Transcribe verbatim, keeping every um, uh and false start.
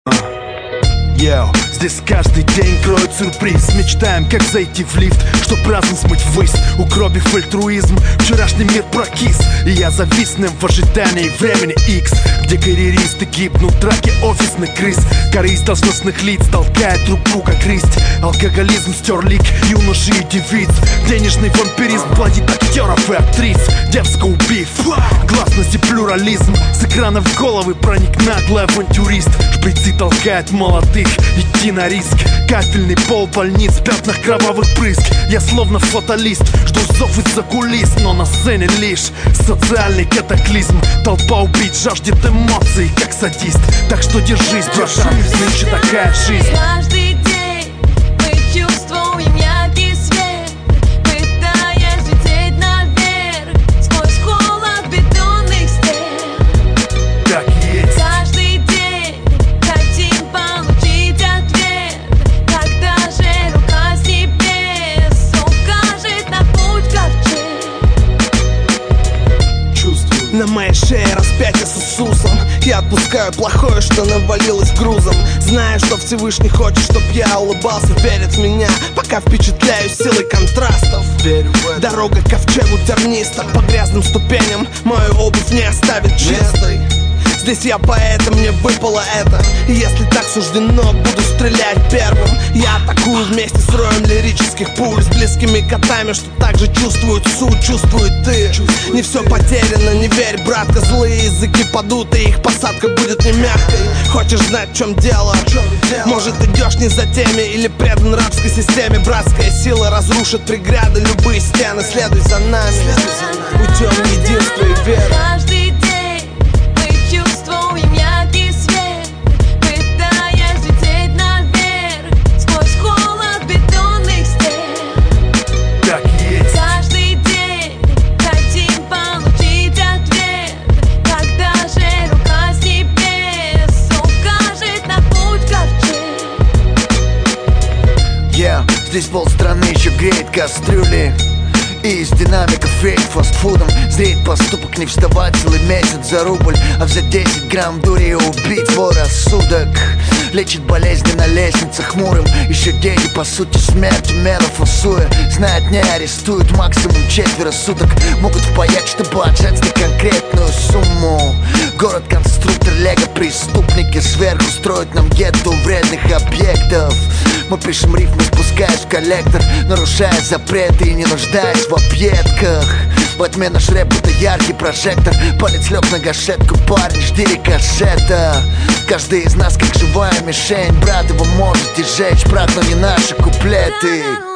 Йоу, здесь каждый день кроет сюрприз. Мечтаем, как зайти в лифт, чтоб разум смыть ввысь. Угробив альтруизм, вчерашний мир прокис. И я зависнем в ожидании времени X, где карьеристы гибнут в драке офисных крыс. Корысть должностных лиц толкает друг друга грызть. Алкоголизм стер лик юноши и девиц. Денежный вампиризм плодит актеров и актрис. Дерзко убив, гласность и плюрализм. С экранов в головы проник наглый авантюрист. Шприцы толкают молодых идти на риск. Кафельный пол больниц в пятнах кровавых брызг. Я словно фаталист, жду зов из-за кулис. Но на сцене лишь социальный катаклизм. Толпа убить жаждет эмоций, как садист. Так что держись, братан, нынче такая жизнь. Каждый день мы чувствуем яркий свет, пытаясь лететь наверх сквозь холод бетонных стен. Так и есть. Каждый день хотим получить ответ, когда же рука с небес укажет на путь ковчег. Чувствую. На моей шее распятие с Иисусом. Я отпускаю плохое, что навалилось грузом. Знаю, что Всевышний хочет, чтоб я улыбался. Верит в меня, пока впечатляю силой контрастов. Дорога к ковчегу терниста. По грязным ступеням мою обувь не оставит чистой. Здесь я поэт, и мне выпало это. И если так суждено, буду стрелять первым. Я атакую вместе с роем лирических пуль, с близкими котами, что также чувствуют суть, чувствует ты. Не все потеряно, не верь, братка. Злые языки падут, и их посадка будет не мягкой. Хочешь знать, в чем дело? Может, идешь не за теми или предан рабской системе. Братская сила разрушит преграды, любые стены. Следуй за нами, путем единства и веры. Каждый день мы чувствуем яркий свет, пытаясь лететь наверх сквозь холод бетонных стен. Так и есть. Каждый день хотим получить ответ, когда же рука с небес укажет на путь ковчег. Yeah, здесь полстраны еще греет кастрюли. И из динамиков фейк фастфудом зреет поступок не вставать целый месяц за рубль, а взять десять грамм дури и убить свой рассудок. Лечит болезни на лестнице хмурым. Еще деньги по сути смерть умело фасуя. Знает, не арестуют максимум четверо суток. Могут впаять, чтобы отжать на конкретную сумму. Город-конструктор, лего-преступники сверху строят нам гетто вредных объектов. Мы пишем рифмы, спускаясь в коллектор, нарушая запреты и не нуждаясь в объедках. В тьме наш рэп — это яркий прожектор. Палец лег на гашетку, парень, жди рикошета. Каждый из нас как живая мишень, брат, его можете сжечь, брат, но не наши куплеты.